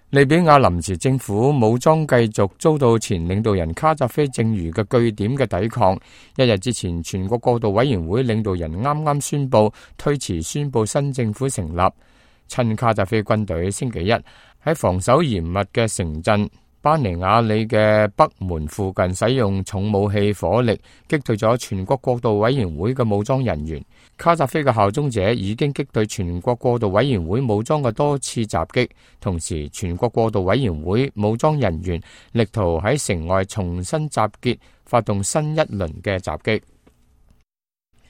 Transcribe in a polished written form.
利比亞臨時政府武裝繼續遭到前領導人卡扎菲剩餘嘅據點嘅抵抗。一日之前，全國過渡委員會領導人啱啱宣布推遲宣布新政府成立。親卡扎菲軍隊星期一喺防守嚴密嘅城鎮班尼亞里嘅北門附近使用重武器火力擊退咗全國過渡委員會嘅武裝人員。卡扎菲嘅效忠者已經擊退全國過渡委員會武裝嘅多次襲擊，同時全國過渡委員會武裝人員力圖喺城外重新集結，發動新一輪嘅襲擊。